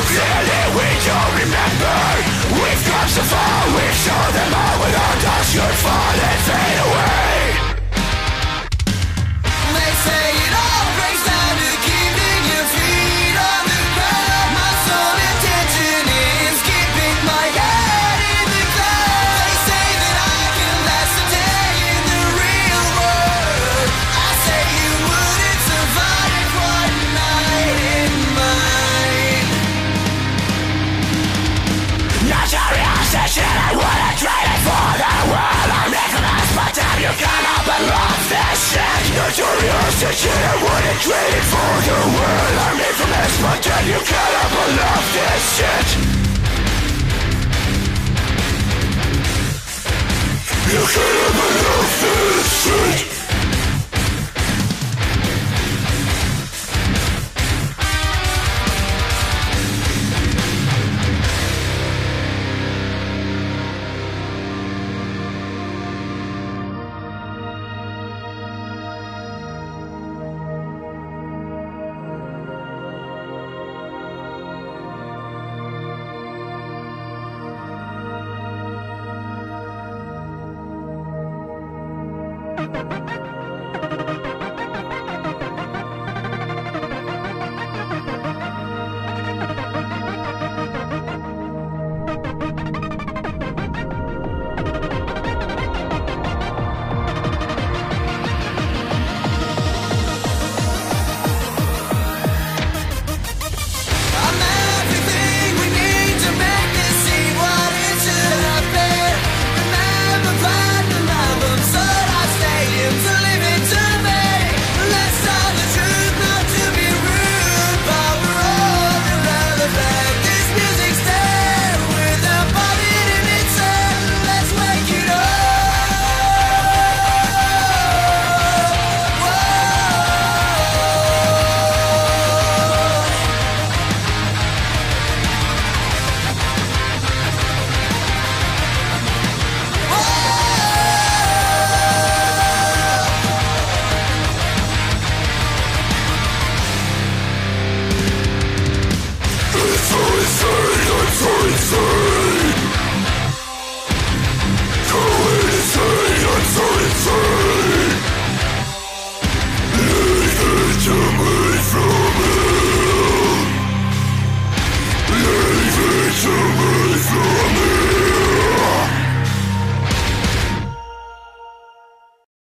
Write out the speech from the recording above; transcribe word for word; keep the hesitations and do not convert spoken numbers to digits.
clearly we don't remember. We've come so far, we've shown them all. When our dust should fall and fade away. They say it all breaks down to keeping your feet on the ground. My sole intention is keeping my head in the clouds. They say that I can last a day in the real world. I say you wouldn't survive one night in mine. Notorious shit, I wouldn't trade it for the world. I'm Nicholas, but damn, you can't up and love this shit. Notorious shit, I wouldn't trade it for the world. I'm infamous, but damn, you can't up and love this shit. You can't up and love this shit.